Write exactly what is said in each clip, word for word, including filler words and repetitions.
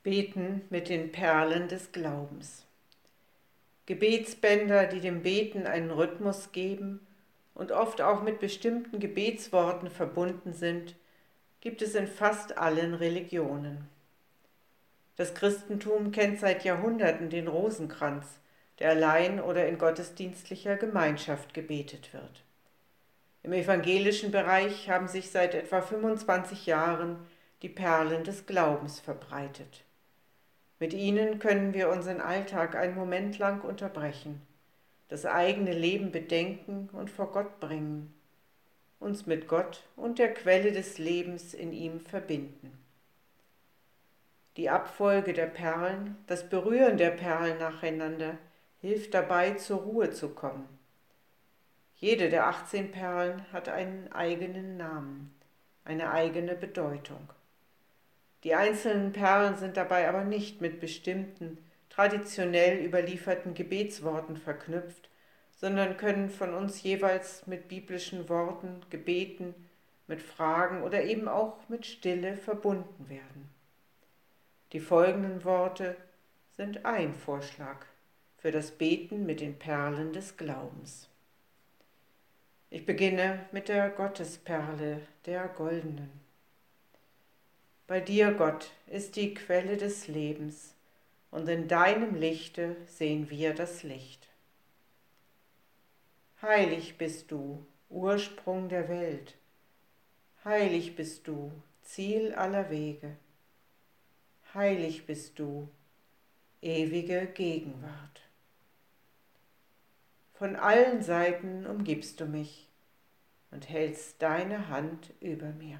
Beten mit den Perlen des Glaubens. Gebetsbänder, die dem Beten einen Rhythmus geben und oft auch mit bestimmten Gebetsworten verbunden sind, gibt es in fast allen Religionen. Das Christentum kennt seit Jahrhunderten den Rosenkranz, der allein oder in gottesdienstlicher Gemeinschaft gebetet wird. Im evangelischen Bereich haben sich seit etwa fünfundzwanzig Jahren die Perlen des Glaubens verbreitet. Mit ihnen können wir unseren Alltag einen Moment lang unterbrechen, das eigene Leben bedenken und vor Gott bringen, uns mit Gott und der Quelle des Lebens in ihm verbinden. Die Abfolge der Perlen, das Berühren der Perlen nacheinander, hilft dabei, zur Ruhe zu kommen. Jede der achtzehn Perlen hat einen eigenen Namen, eine eigene Bedeutung. Die einzelnen Perlen sind dabei aber nicht mit bestimmten, traditionell überlieferten Gebetsworten verknüpft, sondern können von uns jeweils mit biblischen Worten, Gebeten, mit Fragen oder eben auch mit Stille verbunden werden. Die folgenden Worte sind ein Vorschlag für das Beten mit den Perlen des Glaubens. Ich beginne mit der Gottesperle, der goldenen. Bei dir, Gott, ist die Quelle des Lebens, und in deinem Lichte sehen wir das Licht. Heilig bist du, Ursprung der Welt. Heilig bist du, Ziel aller Wege. Heilig bist du, ewige Gegenwart. Von allen Seiten umgibst du mich und hältst deine Hand über mir.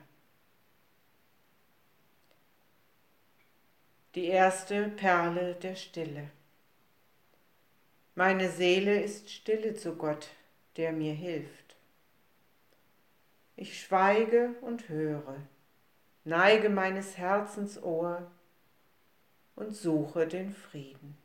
Die erste Perle der Stille. Meine Seele ist stille zu Gott, der mir hilft. Ich schweige und höre, neige meines Herzens Ohr und suche den Frieden.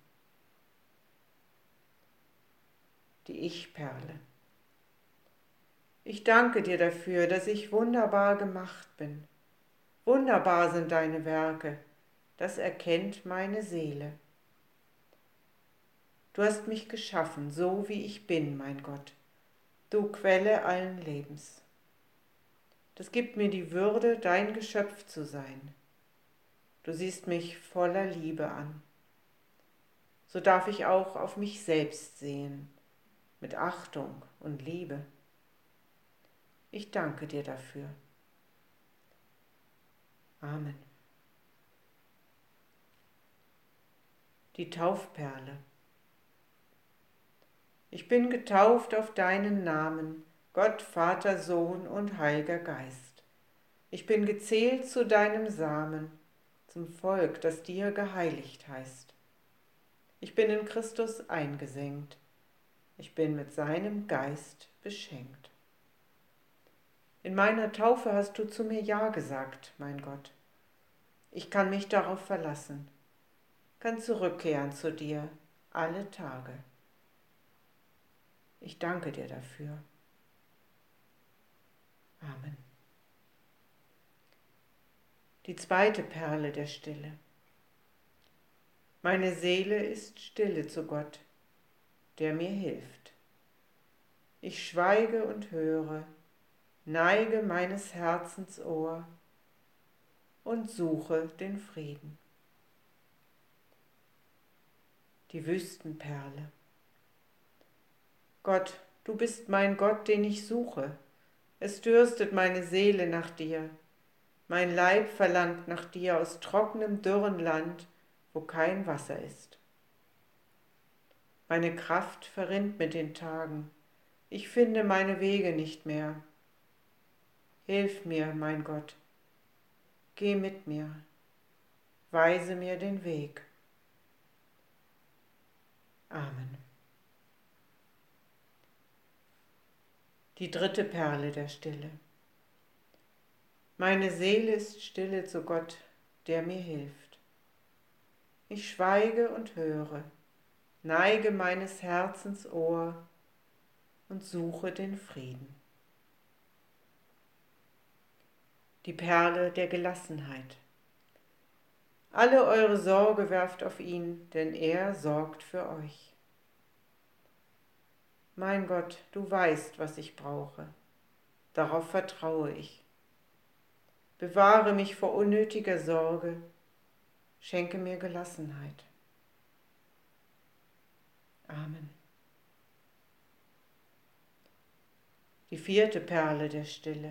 Die Ich-Perle. Ich danke dir dafür, dass ich wunderbar gemacht bin. Wunderbar sind deine Werke, das erkennt meine Seele. Du hast mich geschaffen, so wie ich bin, mein Gott, du Quelle allen Lebens. Das gibt mir die Würde, dein Geschöpf zu sein. Du siehst mich voller Liebe an. So darf ich auch auf mich selbst sehen, mit Achtung und Liebe. Ich danke dir dafür. Amen. Die Taufperle. Ich bin getauft auf deinen Namen, Gott, Vater, Sohn und Heiliger Geist. Ich bin gezählt zu deinem Samen, zum Volk, das dir geheiligt heißt. Ich bin in Christus eingesenkt. Ich bin mit seinem Geist beschenkt. In meiner Taufe hast du zu mir Ja gesagt, mein Gott. Ich kann mich darauf verlassen, kann zurückkehren zu dir alle Tage. Ich danke dir dafür. Amen. Die zweite Perle der Stille. Meine Seele ist stille zu Gott, der mir hilft. Ich schweige und höre, neige meines Herzens Ohr und suche den Frieden. Die Wüstenperle. Gott, du bist mein Gott, den ich suche. Es dürstet meine Seele nach dir. Mein Leib verlangt nach dir aus trockenem, dürren Land, wo kein Wasser ist. Meine Kraft verrinnt mit den Tagen. Ich finde meine Wege nicht mehr. Hilf mir, mein Gott. Geh mit mir. Weise mir den Weg. Amen. Die dritte Perle der Stille. Meine Seele ist stille zu Gott, der mir hilft. Ich schweige und höre, neige meines Herzens Ohr und suche den Frieden. Die Perle der Gelassenheit. Alle eure Sorge werft auf ihn, denn er sorgt für euch. Mein Gott, du weißt, was ich brauche. Darauf vertraue ich. Bewahre mich vor unnötiger Sorge. Schenke mir Gelassenheit. Amen. Die vierte Perle der Stille.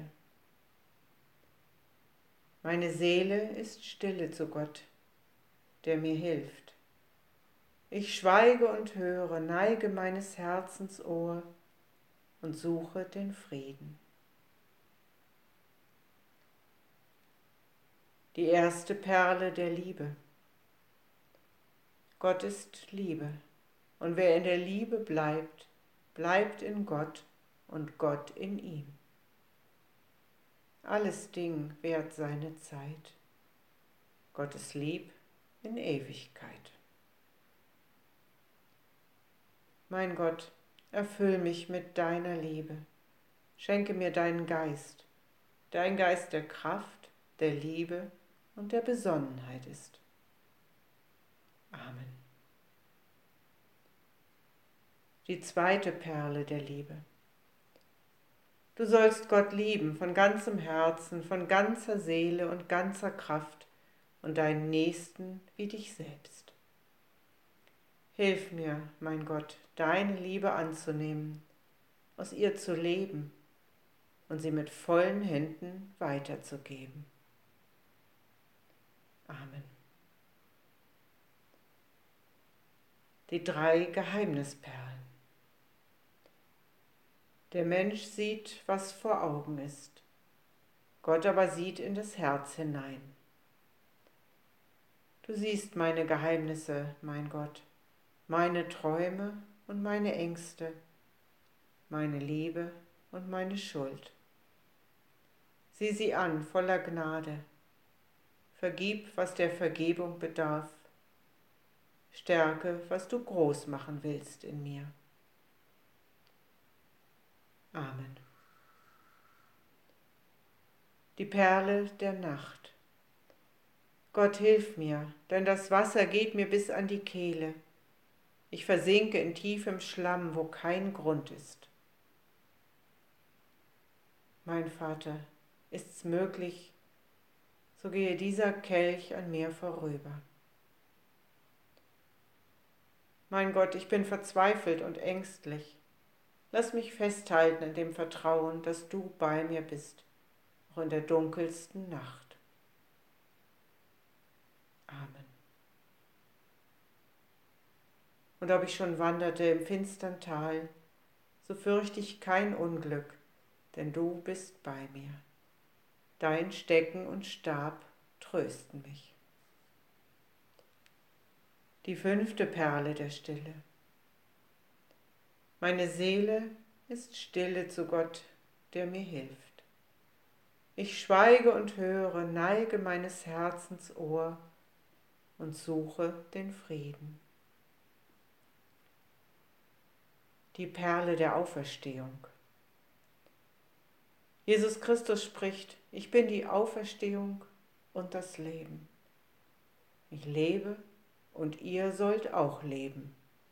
Meine Seele ist stille zu Gott, der mir hilft. Ich schweige und höre, neige meines Herzens Ohr und suche den Frieden. Die erste Perle der Liebe. Gott ist Liebe, und wer in der Liebe bleibt, bleibt in Gott und Gott in ihm. Alles Ding währt seine Zeit. Gott ist lieb in Ewigkeit. Mein Gott, erfüll mich mit deiner Liebe. Schenke mir deinen Geist, der ein Geist der Kraft, der Liebe und der Besonnenheit ist. Amen. Die zweite Perle der Liebe. Du sollst Gott lieben von ganzem Herzen, von ganzer Seele und ganzer Kraft und deinen Nächsten wie dich selbst. Hilf mir, mein Gott, deine Liebe anzunehmen, aus ihr zu leben und sie mit vollen Händen weiterzugeben. Amen. Die drei Geheimnisperlen. Der Mensch sieht, was vor Augen ist. Gott aber sieht in das Herz hinein. Du siehst meine Geheimnisse, mein Gott, meine Träume und meine Ängste, meine Liebe und meine Schuld. Sieh sie an voller Gnade. Vergib, was der Vergebung bedarf. Stärke, was du groß machen willst in mir. Amen. Die Perle der Nacht. Gott, hilf mir, denn das Wasser geht mir bis an die Kehle. Ich versinke in tiefem Schlamm, wo kein Grund ist. Mein Vater, ist's möglich, so gehe dieser Kelch an mir vorüber. Mein Gott, ich bin verzweifelt und ängstlich. Lass mich festhalten in dem Vertrauen, dass du bei mir bist, auch in der dunkelsten Nacht. Amen. Und ob ich schon wanderte im finstern Tal, so fürchte ich kein Unglück, denn du bist bei mir. Dein Stecken und Stab trösten mich. Die fünfte Perle der Stille. Meine Seele ist stille zu Gott, der mir hilft. Ich schweige und höre, neige meines Herzens Ohr und suche den Frieden. Die Perle der Auferstehung. Jesus Christus spricht, ich bin die Auferstehung und das Leben. Ich lebe und ihr sollt auch leben.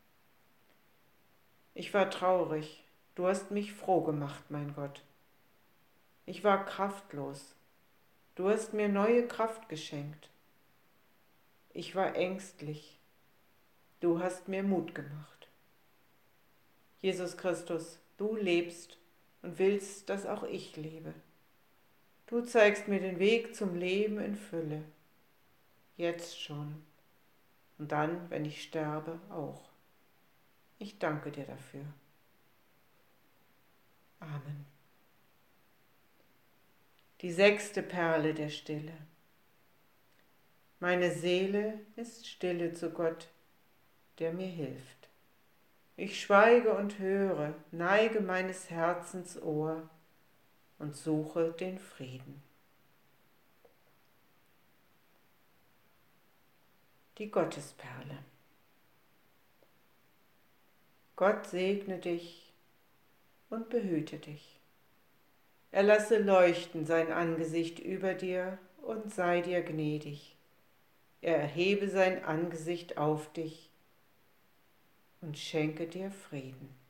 Ich war traurig, du hast mich froh gemacht, mein Gott. Ich war kraftlos, du hast mir neue Kraft geschenkt. Ich war ängstlich, du hast mir Mut gemacht. Jesus Christus, du lebst und willst, dass auch ich lebe. Du zeigst mir den Weg zum Leben in Fülle, jetzt schon und dann, wenn ich sterbe, auch. Ich danke dir dafür. Amen. Die sechste Perle der Stille. Meine Seele ist stille zu Gott, der mir hilft. Ich schweige und höre, neige meines Herzens Ohr und suche den Frieden. Die Gottesperle. Gott segne dich und behüte dich. Er lasse leuchten sein Angesicht über dir und sei dir gnädig. er erhebe sein Angesicht auf dich und schenke dir Frieden.